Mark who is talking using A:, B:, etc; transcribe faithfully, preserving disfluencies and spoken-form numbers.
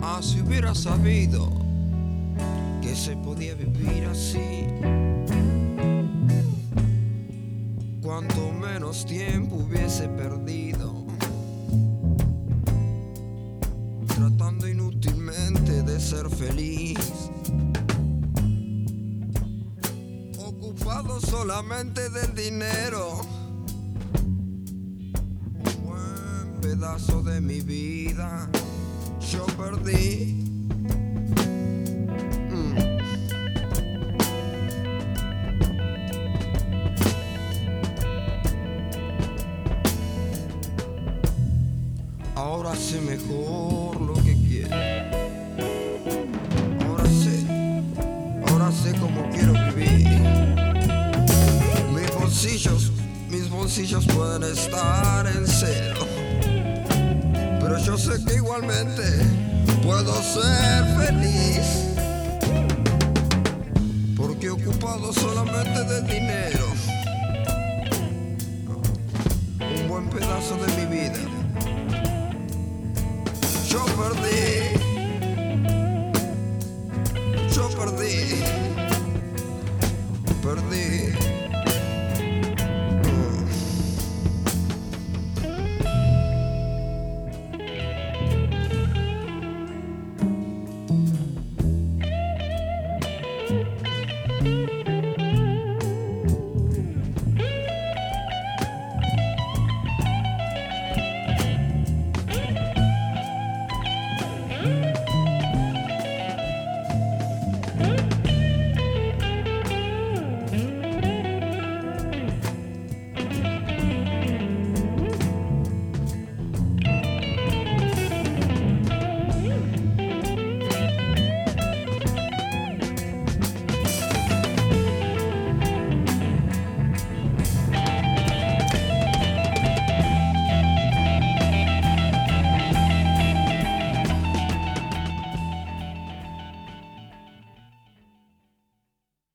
A: Ah, si hubiera sabido que se podía vivir así, cuanto menos tiempo hubiese perdido tratando inútilmente de ser feliz, ocupado solamente del dinero. Un buen pedazo de mi vida yo perdí. Mm. Ahora sé mejor lo que quiero. Ahora sé, ahora sé cómo quiero vivir. Mis bolsillos, mis bolsillos pueden estar en cero, pero yo sé que igualmente puedo ser feliz, porque ocupado solamente del dinero, un buen pedazo de mi vida yo perdí, yo perdí, perdí.